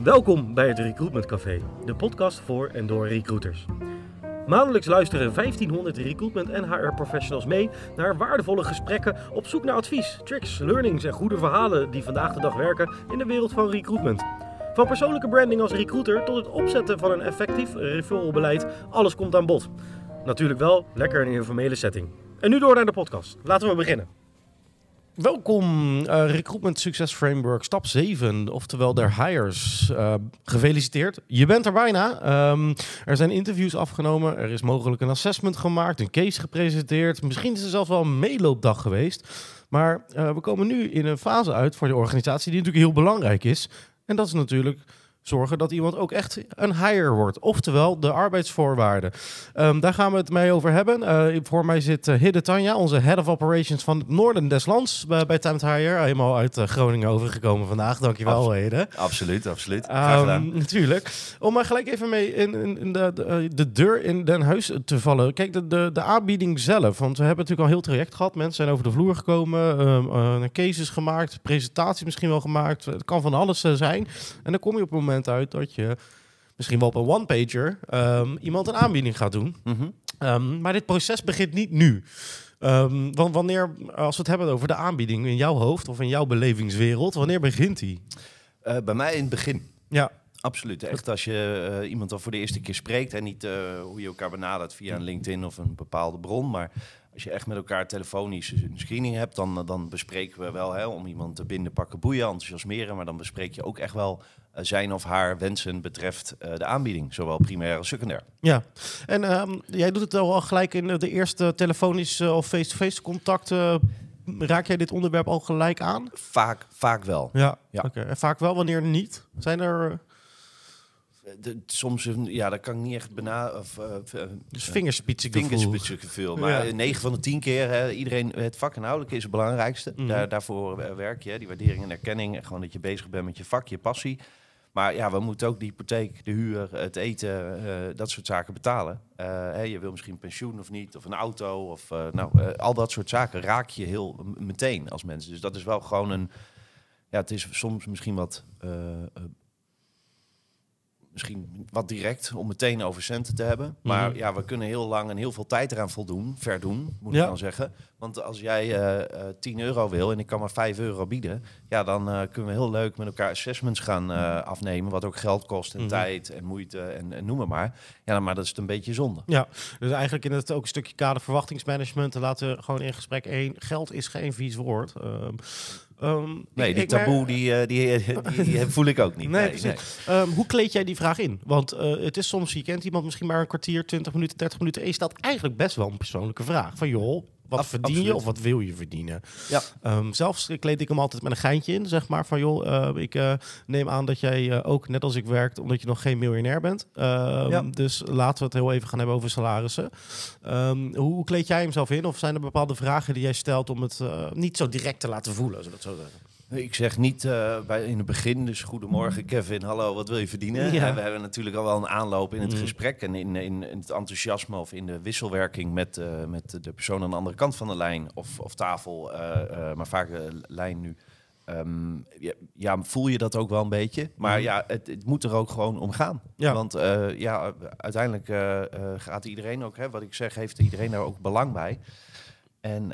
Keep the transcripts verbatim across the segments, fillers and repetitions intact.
Welkom bij het Recruitment Café, de podcast voor en door recruiters. Maandelijks luisteren vijftienhonderd recruitment en H R-professionals mee naar waardevolle gesprekken op zoek naar advies, tricks, learnings en goede verhalen die vandaag de dag werken in de wereld van recruitment. Van persoonlijke branding als recruiter tot het opzetten van een effectief referralbeleid, alles komt aan bod. Natuurlijk wel lekker in een informele setting. En nu door naar de podcast. Laten we beginnen. Welkom, uh, Recruitment Success Framework, stap zeven, oftewel de hires. Uh, gefeliciteerd, je bent er bijna. Um, er zijn interviews afgenomen, er is mogelijk een assessment gemaakt, een case gepresenteerd. Misschien is er zelfs wel een meeloopdag geweest. Maar uh, we komen nu in een fase uit voor de organisatie die natuurlijk heel belangrijk is. En dat is natuurlijk zorgen dat iemand ook echt een hire wordt. Oftewel de arbeidsvoorwaarden. Um, daar gaan we het mee over hebben. Uh, voor mij zit uh, Hidde Tanja, onze Head of Operations van het noorden des lands bij, bij Time to Hire. Helemaal uit uh, Groningen overgekomen vandaag. Dankjewel, Abs- Hidde. Absoluut, absoluut. Graag gedaan. Um, natuurlijk. Om maar gelijk even mee in, in, in de, de, de deur in Den Huis te vallen. Kijk, de, de, de aanbieding zelf. Want we hebben natuurlijk al een heel traject gehad. Mensen zijn over de vloer gekomen. Um, uh, cases gemaakt. Presentatie misschien wel gemaakt. Het kan van alles uh, zijn. En dan kom je op een moment uit dat je misschien wel op een one-pager um, iemand een aanbieding gaat doen. Mm-hmm. Um, maar dit proces begint niet nu. Um, want wanneer, als we het hebben over de aanbieding in jouw hoofd of in jouw belevingswereld, wanneer begint die? Uh, bij mij in het begin. Ja. Absoluut. Echt als je uh, iemand al voor de eerste keer spreekt en niet uh, hoe je elkaar benadert via een LinkedIn of een bepaalde bron, maar als je echt met elkaar telefonisch een screening hebt, dan, dan bespreken we wel hè, om iemand te binden, pakken, boeien, enthousiasmeren, maar dan bespreek je ook echt wel uh, zijn of haar wensen betreft uh, de aanbieding, zowel primair als secundair. Ja, en um, jij doet het al gelijk in de eerste telefonisch uh, of face-to-face contact. Uh, raak jij dit onderwerp al gelijk aan? Vaak, vaak wel. Ja, ja. Okay. En vaak wel, wanneer niet? Zijn er... Uh... De, soms, ja, dat kan ik niet echt benaderen. Uh, dus vingerspitsengevoel. Vingerspitsengevoel. Maar ja. negen van de tien keer, hè, iedereen, het vakinhoudelijke is het belangrijkste. Mm-hmm. Daar, daarvoor uh, werk je, die waardering en erkenning. Gewoon dat je bezig bent met je vak, je passie. Maar ja, we moeten ook de hypotheek, de huur, het eten, uh, dat soort zaken betalen. Uh, hè, je wil misschien pensioen of niet, of een auto. Of, uh, nou, uh, al dat soort zaken raak je heel m- meteen als mensen. Dus dat is wel gewoon een... Ja, het is soms misschien wat... Uh, uh, Misschien wat direct om meteen over centen te hebben. Maar mm-hmm. ja, we kunnen heel lang en heel veel tijd eraan voldoen. Verdoen, moet ja. ik dan zeggen. Want als jij uh, uh, tien euro wil en ik kan maar vijf euro bieden, ja, dan uh, kunnen we heel leuk met elkaar assessments gaan uh, afnemen. Wat ook geld kost en mm-hmm. tijd en moeite en, en noem maar maar. Ja, maar dat is het een beetje zonde. Ja, dus eigenlijk in het ook een stukje kader verwachtingsmanagement. Dan laten we gewoon in gesprek één. Geld is geen vies woord. Uh, Um, nee, ik, die taboe, ik, die, uh, die, die, die voel ik ook niet. Nee, nee, nee. Um, hoe kleed jij die vraag in? Want uh, het is soms, je kent iemand misschien maar een kwartier, twintig minuten, dertig minuten. En je stelt eigenlijk best wel een persoonlijke vraag. Van joh, wat Af, verdien absoluut. je of wat wil je verdienen? Ja. Um, zelfs kleed ik hem altijd met een geintje in. Zeg maar van joh, uh, ik uh, neem aan dat jij uh, ook net als ik werkt, omdat je nog geen miljonair bent. Um, ja. Dus laten we het heel even gaan hebben over salarissen. Um, hoe, hoe kleed jij hem zelf in? Of zijn er bepaalde vragen die jij stelt om het uh, niet zo direct te laten voelen? Zullen we het zo zeggen? Ik zeg niet uh, bij, in het begin, dus goedemorgen Kevin, hallo, wat wil je verdienen? Ja. We hebben natuurlijk al wel een aanloop in het mm. gesprek en in, in, in het enthousiasme of in de wisselwerking met, uh, met de persoon aan de andere kant van de lijn of, of tafel, uh, uh, maar vaak de lijn nu. Um, ja, ja, voel je dat ook wel een beetje. Maar mm. ja, het, het moet er ook gewoon om gaan. Ja. Want uh, ja, uiteindelijk uh, uh, gaat iedereen ook, hè, wat ik zeg, heeft iedereen daar ook belang bij. En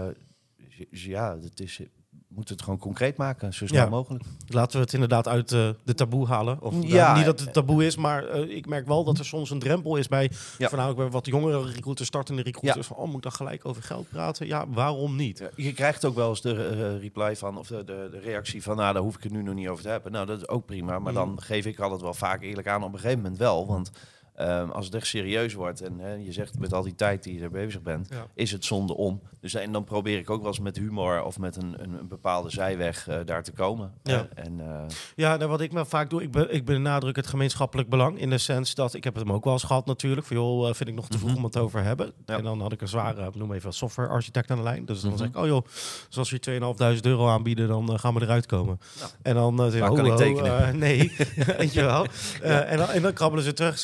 uh, ja, het is... moeten het gewoon concreet maken, zo snel ja. mogelijk. Laten we het inderdaad uit uh, de taboe halen. Of ja, uh, niet dat het taboe is, maar uh, ik merk wel dat er soms een drempel is bij ja. voornamelijk bij wat jongere recruiters, startende recruiters. Ja. Van, oh, moet ik dan gelijk over geld praten? Ja, waarom niet? Ja, je krijgt ook wel eens de uh, reply van, of de, de, de reactie van, nou, daar hoef ik het nu nog niet over te hebben. Nou, dat is ook prima, maar mm. dan geef ik altijd wel vaak eerlijk aan op een gegeven moment wel, want Um, als het echt serieus wordt en hè, je zegt met al die tijd die je er bezig bent, ja. is het zonde om. Dus en dan probeer ik ook wel eens met humor of met een, een, een bepaalde zijweg uh, daar te komen. Ja, uh, en, uh, ja nou, wat ik me vaak doe, ik, be, ik benadruk het gemeenschappelijk belang in de sens dat, ik heb het hem ook wel eens gehad natuurlijk, van joh, vind ik nog te vroeg mm-hmm. om het over te hebben. Ja. En dan had ik een zware, noem even software architect aan de lijn. Dus dan mm-hmm. zeg ik, oh joh, dus als we je tweeënhalfduizend euro aanbieden, dan uh, gaan we eruit komen. Nou, en dan uh, zeg je, oh, kan ik tekenen? Uh, nee, weet je wel. Uh, ja. en, dan, en dan krabbelen ze terug. Zeg joh, ik ja.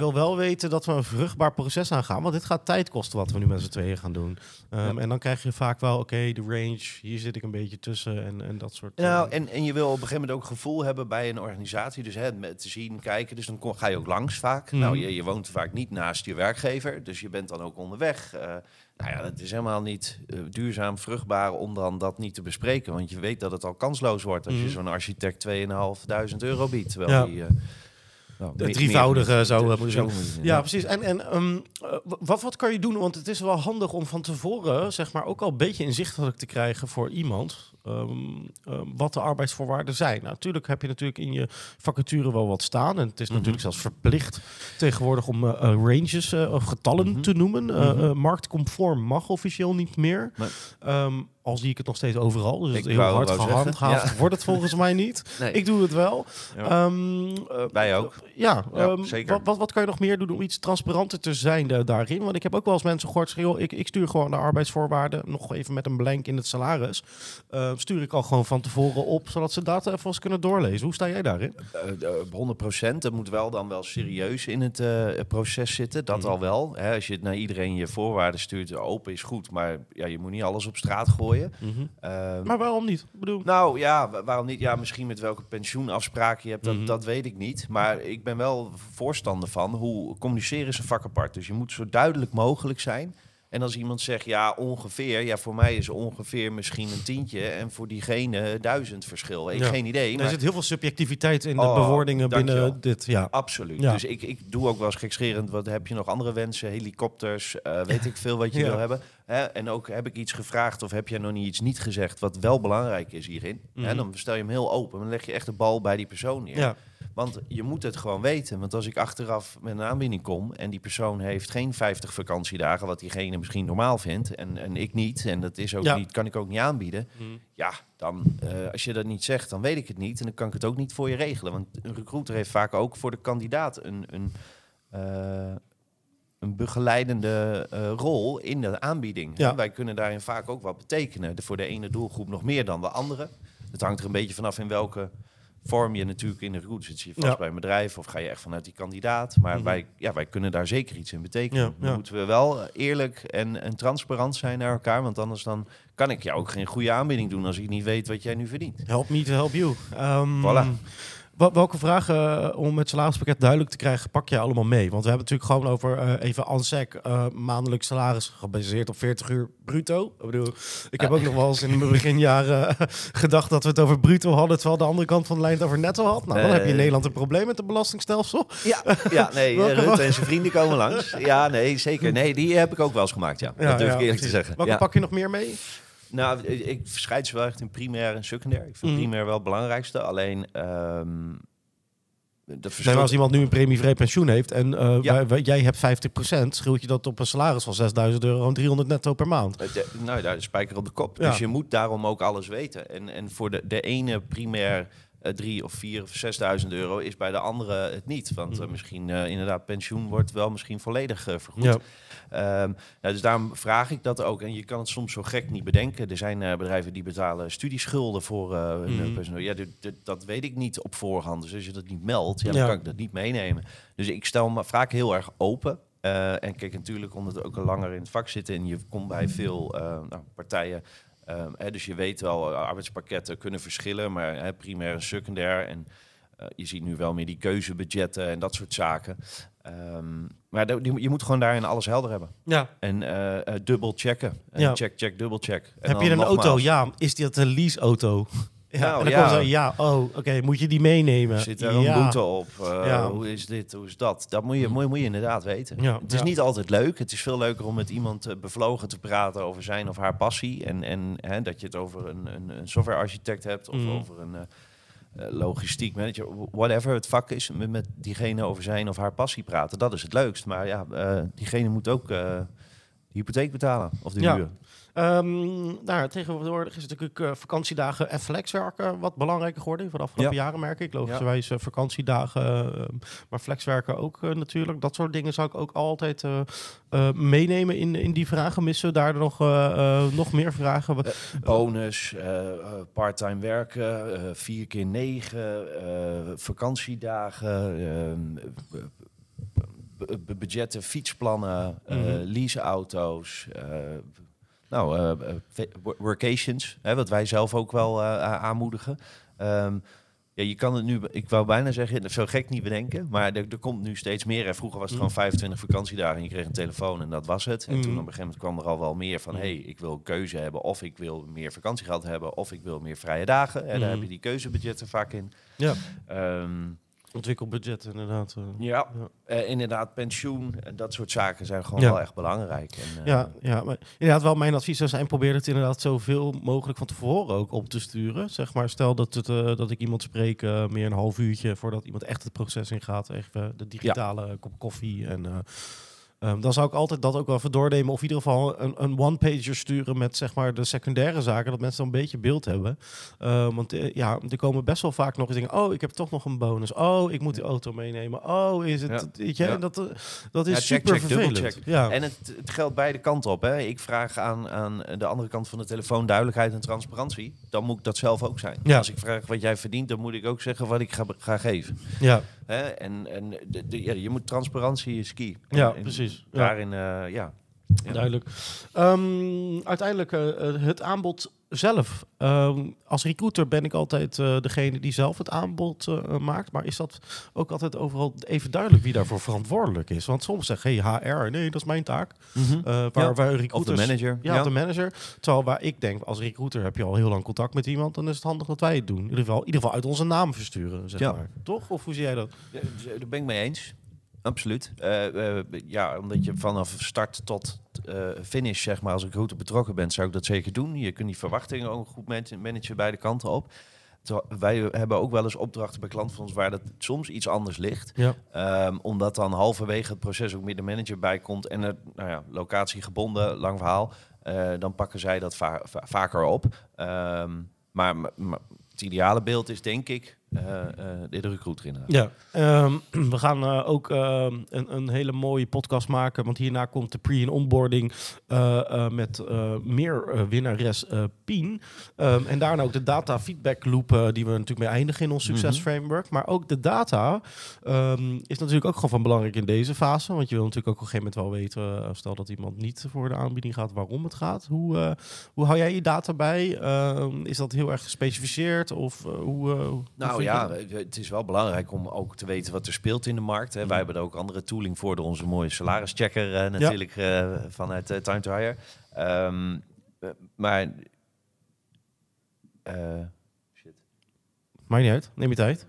wil wel weten dat we een vruchtbaar proces aangaan. Want dit gaat tijd kosten wat we nu met z'n tweeën gaan doen. Um, ja. En dan krijg je vaak wel, oké, okay, de range, hier zit ik een beetje tussen en, en dat soort... Nou, uh, en, en je wil op een gegeven moment ook gevoel hebben bij een organisatie. Dus hè, met te zien, kijken. Dus dan kom, ga je ook langs vaak. Mm. Nou, je, je woont vaak niet naast je werkgever. Dus je bent dan ook onderweg. Uh, nou ja, het is helemaal niet uh, duurzaam vruchtbaar om dan dat niet te bespreken. Want je weet dat het al kansloos wordt als mm. je zo'n architect tweeënhalfduizend euro biedt. Terwijl ja. die... Uh, Nou, de drievoudige zou moeten zijn. Ja, ja, precies. En, en um, wat, wat kan je doen? Want het is wel handig om van tevoren, zeg maar, ook al een beetje inzichtelijk te krijgen voor iemand um, um, wat de arbeidsvoorwaarden zijn. Nou, natuurlijk heb je natuurlijk in je vacature wel wat staan. En het is mm-hmm. natuurlijk zelfs verplicht tegenwoordig om uh, uh, ranges uh, of getallen mm-hmm. te noemen. Uh, mm-hmm. uh, marktconform mag officieel niet meer. Nee. Um, Al zie ik het nog steeds overal. Dus het heel wou, hard gehandhaafd ja. wordt het volgens mij niet. Nee. Ik doe het wel. Ja. Um, uh, Wij ook. Ja, ja um, zeker. Wat, wat, wat kan je nog meer doen om iets transparanter te zijn uh, daarin? Want ik heb ook wel eens mensen gehoord... Joh, ik, ik stuur gewoon de arbeidsvoorwaarden... nog even met een blank in het salaris. Uh, stuur ik al gewoon van tevoren op... zodat ze dat even eens kunnen doorlezen. Hoe sta jij daarin? Uh, uh, honderd procent. Het moet wel dan wel serieus in het uh, proces zitten. Dat mm. al wel. Hè, als je het naar iedereen je voorwaarden stuurt... open is goed, maar ja, je moet niet alles op straat gooien. Mm-hmm. Uh, maar waarom niet? Ik bedoel... Nou ja, waarom niet? Ja, misschien met welke pensioenafspraken je hebt, dat, mm-hmm. dat weet ik niet. Maar ik ben wel voorstander van hoe communiceren is een vak apart. Dus je moet zo duidelijk mogelijk zijn. En als iemand zegt, ja, ongeveer... Ja, voor mij is ongeveer misschien een tientje... en voor diegene duizend verschil. Ik ja. geen idee. Er maar... zit heel veel subjectiviteit in de oh, bewoordingen binnen dit. Ja. Absoluut. Ja. Dus ik, ik doe ook wel eens gekscherend... wat heb je nog andere wensen? Helikopters, uh, weet ik veel wat je ja. wil hebben. Hè? En ook heb ik iets gevraagd... of heb jij nog niet iets niet gezegd... wat wel belangrijk is hierin. Mm-hmm. Hè? Dan stel je hem heel open. Dan leg je echt de bal bij die persoon neer. Ja. Want je moet het gewoon weten. Want als ik achteraf met een aanbieding kom... en die persoon heeft geen vijftig vakantiedagen... wat diegene misschien normaal vindt... en, en ik niet, en dat is ook ja. niet, kan ik ook niet aanbieden... Mm. ja, dan uh, als je dat niet zegt, dan weet ik het niet... en dan kan ik het ook niet voor je regelen. Want een recruiter heeft vaak ook voor de kandidaat... een, een, uh, een begeleidende uh, rol in de aanbieding. Ja. Wij kunnen daarin vaak ook wat betekenen. De, voor de ene doelgroep nog meer dan de andere. Het hangt er een beetje vanaf in welke... vorm je natuurlijk in de recruiter. Zit je vast ja. bij een bedrijf of ga je echt vanuit die kandidaat? Maar mm-hmm. wij, ja, wij kunnen daar zeker iets in betekenen. Ja, dan ja. moeten we wel eerlijk en, en transparant zijn naar elkaar. Want anders dan kan ik jou ook geen goede aanbieding doen... als ik niet weet wat jij nu verdient. Help me to help you. Um, voilà. Welke vragen, uh, om het salarispakket duidelijk te krijgen, pak je allemaal mee? Want we hebben het natuurlijk gewoon over uh, even ANSEC, uh, maandelijks salaris gebaseerd op veertig uur bruto. Ik bedoel, ik heb ook nog wel eens in mijn beginjaren uh, gedacht dat we het over bruto hadden, terwijl de andere kant van de lijn het over netto had. Nou, dan uh, heb je in Nederland een probleem met het belastingstelsel. Ja, ja nee, Rutte en zijn vrienden komen langs. Ja, nee, zeker. Nee, die heb ik ook wel eens gemaakt, ja. ja dat durf ja, ik eerlijk precies. te zeggen. Welke ja. pak je nog meer mee? Nou, ik verscheid ze wel echt in primair en secundair. Ik vind mm. primair wel het belangrijkste. Alleen... Um, dat verschil... nee, als iemand nu een premievrij pensioen heeft en uh, ja. wij, wij, jij hebt vijftig procent, scheelt je dat op een salaris van zesduizend euro en driehonderd netto per maand. De, nou, daar is spijker op de kop. Ja. Dus je moet daarom ook alles weten. En, en voor de, de ene primair uh, drie of vier of zesduizend euro is bij de andere het niet. Want uh, misschien uh, inderdaad pensioen wordt wel misschien volledig uh, vergoed. Ja. Um, nou, dus daarom vraag ik dat ook. En je kan het soms zo gek niet bedenken. Er zijn uh, bedrijven die betalen studieschulden voor uh, hun mm. personeel. Ja, d- d- dat weet ik niet op voorhand. Dus als je dat niet meldt, ja, dan ja. kan ik dat niet meenemen. Dus ik stel me vaak heel erg open. Uh, en kijk, natuurlijk omdat we ook al langer in het vak zitten... en je komt bij veel uh, nou, partijen... Um, hè, dus je weet wel, uh, arbeidspakketten kunnen verschillen... maar hè, primair en secundair... en uh, je ziet nu wel meer die keuzebudgetten en dat soort zaken... Um, maar de, die, je moet gewoon daarin alles helder hebben. Ja. En uh, uh, dubbel checken. En ja. Check, check, dubbel check. En heb je een nogmaals... auto? Ja. Is dat een leaseauto? Ja. Nou, en dan ja. Zo, ja, oh, oké. Okay. Moet je die meenemen? Zit er ja. een boete op? Uh, ja. Hoe is dit? Hoe is dat? Dat moet je, moet je, moet je inderdaad weten. Ja. Het is ja. niet altijd leuk. Het is veel leuker om met iemand uh, bevlogen te praten over zijn of haar passie. En, en hè, dat je het over een, een, een softwarearchitect hebt of mm. over een... Uh, Uh, logistiek manager, whatever het vak is, met, met diegene over zijn of haar passie praten. Dat is het leukst. Maar ja, uh, diegene moet ook uh, de hypotheek betalen of de ja. huur. Um, nou, tegenwoordig is natuurlijk uh, vakantiedagen en flexwerken wat belangrijker geworden. Van de afgelopen ja. jaren merk ik. Logischerwijs uh, vakantiedagen, uh, maar flexwerken ook uh, natuurlijk. Dat soort dingen zou ik ook altijd uh, uh, meenemen in, in die vragen. Missen we daar nog, uh, uh, nog meer vragen? Uh, bonus, uh, uh, parttime werken, uh, vier keer negen, uh, vakantiedagen... Uh, uh, b- budgetten, fietsplannen, Mm-hmm. uh, leaseauto's, uh, nou, uh, uh, workations, hè, wat wij zelf ook wel uh, aanmoedigen. Um, Ja, je kan het nu, ik wou bijna zeggen, zo gek niet bedenken, maar er, er komt nu steeds meer. En vroeger was het mm. gewoon vijfentwintig vakantiedagen en je kreeg een telefoon en dat was het. En mm. toen op een gegeven moment kwam er al wel meer van, hé, hey, ik wil keuze hebben, of ik wil meer vakantiegeld hebben, of ik wil meer vrije dagen. En mm. daar heb je die keuzebudgetten vaak in. Ja. Um, Ontwikkelbudget, inderdaad. Uh, ja, ja. Uh, inderdaad, pensioen en dat soort zaken zijn gewoon ja. wel echt belangrijk. En, uh, ja, ja, maar inderdaad wel mijn advies zou zijn, probeer het inderdaad zoveel mogelijk van tevoren ook op te sturen. Zeg maar, stel dat, het, uh, dat ik iemand spreek uh, meer een half uurtje voordat iemand echt het proces ingaat. Even de digitale ja. kop koffie en... Uh, Um, dan zou ik altijd dat ook wel even doornemen. Of in ieder geval een, een one-pager sturen met zeg maar de secundaire zaken. Dat mensen dan een beetje beeld hebben. Uh, want uh, ja, er komen best wel vaak nog eens dingen. Oh, ik heb toch nog een bonus. Oh, ik moet die auto meenemen. Oh, is het... Ja. Weet je, ja. dat, uh, dat is ja, check, super check, vervelend. Ja. En het, het geldt beide kanten op. Hè. Ik vraag aan, aan de andere kant van de telefoon duidelijkheid en transparantie. Dan moet ik dat zelf ook zijn. Ja. Als ik vraag wat jij verdient, dan moet ik ook zeggen wat ik ga, ga geven. Ja. Hè? En, en de, de, ja, je moet transparantie is key. Ja, en, precies. Daarin, ja. Uh, ja. Ja. Duidelijk. Um, uiteindelijk uh, het aanbod zelf. Um, als recruiter ben ik altijd uh, degene die zelf het aanbod uh, maakt. Maar is dat ook altijd overal even duidelijk wie daarvoor verantwoordelijk is? Want soms zeggen, hey, H R, nee, dat is mijn taak. Mm-hmm. Uh, waar, ja. waar recruiters, of de manager. Ja, ja, de manager. Terwijl waar ik denk, als recruiter heb je al heel lang contact met iemand. Dan is het handig dat wij het doen. In ieder geval, in ieder geval uit onze naam versturen, zeg ja. maar. Toch? Of hoe zie jij dat? Ja, daar ben ik mee eens. Absoluut. Uh, uh, ja, omdat je vanaf start tot uh, finish, zeg maar, als recruiter betrokken bent, zou ik dat zeker doen. Je kunt die verwachtingen ook goed managen beide kanten op. Terwijl wij hebben ook wel eens opdrachten bij klanten van ons waar dat soms iets anders ligt. Ja. Um, omdat dan halverwege het proces ook meer de manager bij komt en er, nou ja, locatiegebonden, lang verhaal, uh, dan pakken zij dat va- va- vaker op. Um, maar, maar het ideale beeld is, denk ik, Uh, uh, de recruiter inderdaad. Ja, um, we gaan uh, ook uh, een, een hele mooie podcast maken, want hierna komt de pre- en onboarding uh, uh, met uh, meer uh, winnares uh, Pien. Um, en daarna ook de data feedback loop uh, die we natuurlijk mee eindigen in ons succes framework. Maar ook de data um, is natuurlijk ook gewoon van belangrijk in deze fase, want je wil natuurlijk ook op een gegeven moment wel weten, uh, stel dat iemand niet voor de aanbieding gaat, waarom het gaat. Hoe, uh, hoe hou jij je data bij? Uh, is dat heel erg gespecificeerd? Of uh, hoe... Uh, nou ja, het is wel belangrijk om ook te weten wat er speelt in de markt. Hè. Wij hebben er ook andere tooling voor door onze mooie salarischecker uh, natuurlijk ja. uh, vanuit uh, Time to Hire. Um, uh, maar... Uh, shit. Maakt niet uit, neem je tijd.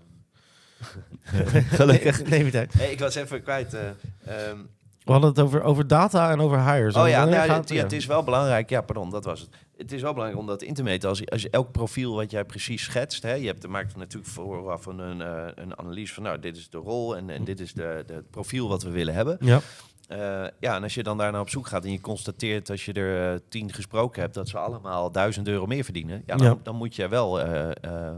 Gelukkig. Neem je tijd. Hey, ik was even kwijt. Uh, um, We hadden het over, over data en over hires. Oh ja, nou, gaat, het, ja, het is wel belangrijk. Ja, pardon, dat was het. Het is wel belangrijk om dat in te meten. Als je, als je elk profiel wat jij precies schetst, hè, je hebt er maakt natuurlijk vooraf een, een, een analyse van, nou, dit is de rol en, en dit is de, de het profiel wat we willen hebben. Ja. Uh, ja, en als je dan daarna op zoek gaat en je constateert als je er uh, tien gesproken hebt dat ze allemaal duizend euro meer verdienen, ja, dan, ja. dan moet je wel uh, uh,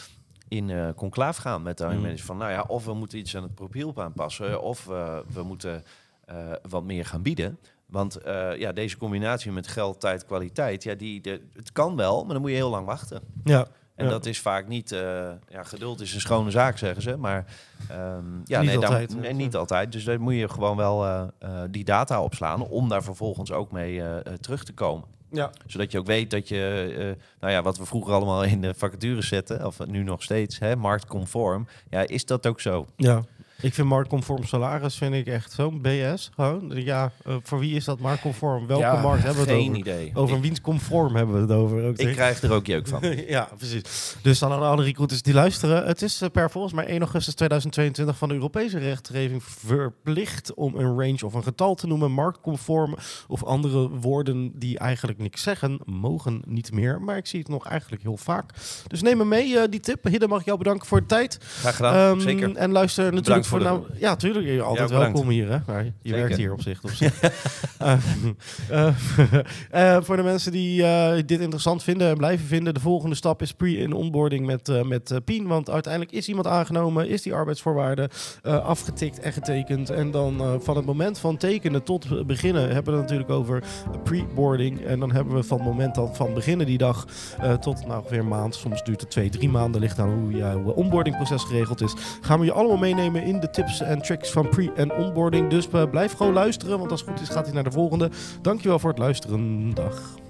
in uh, conclaaf gaan met de mm. manager van, nou ja, of we moeten iets aan het profiel aanpassen, of uh, we moeten uh, wat meer gaan bieden. Want uh, ja, deze combinatie met geld, tijd, kwaliteit, ja, die, de, het kan wel, maar dan moet je heel lang wachten. Ja. En ja. dat is vaak niet... Uh, ja, geduld is een schone zaak, zeggen ze. Maar um, ja, niet nee, altijd. Daar, nee, niet altijd. Dus daar moet je gewoon wel uh, uh, die data opslaan om daar vervolgens ook mee uh, uh, terug te komen. Ja. Zodat je ook weet dat je, uh, nou ja, wat we vroeger allemaal in de vacatures zetten, of nu nog steeds, hè, marktconform. Ja, is dat ook zo? Ja. Ik vind marktconform salaris vind ik echt zo'n B S. Gewoon. Ja, uh, voor wie is dat marktconform? Welke ja, markt hebben we het over? Geen idee. Over wiens conform hebben we het over? Ook ik krijg er ook jeuk van. Ja, precies. Dus aan alle recruiters die luisteren. Het is uh, per volgens mij één augustus tweeduizend tweeëntwintig van de Europese rechtgeving verplicht om een range of een getal te noemen. Marktconform of andere woorden die eigenlijk niks zeggen, mogen niet meer. Maar ik zie het nog eigenlijk heel vaak. Dus neem me mee, uh, die tip. Hidde, mag ik jou bedanken voor de tijd. Graag gedaan, um, zeker. En luister natuurlijk bedankt voor, voor de... nou, ja, tuurlijk. Je altijd ja, welkom hier, hè? Maar je zeker. Werkt hier op zich. Op zich. uh, uh, uh, voor de mensen die uh, dit interessant vinden en blijven vinden, de volgende stap is pre- en onboarding met, uh, met uh, Pien. Want uiteindelijk is iemand aangenomen, is die arbeidsvoorwaarden uh, afgetikt en getekend. En dan uh, van het moment van tekenen tot beginnen hebben we het natuurlijk over pre-boarding. En dan hebben we van het moment dan van beginnen die dag uh, tot nou, ongeveer een maand. Soms duurt het twee, drie maanden. Ligt aan hoe jouw onboardingproces geregeld is. Gaan we je allemaal meenemen in in de tips en tricks van pre- en onboarding. Dus uh, blijf gewoon luisteren, want als het goed is gaat hij naar de volgende. Dankjewel voor het luisteren. Dag.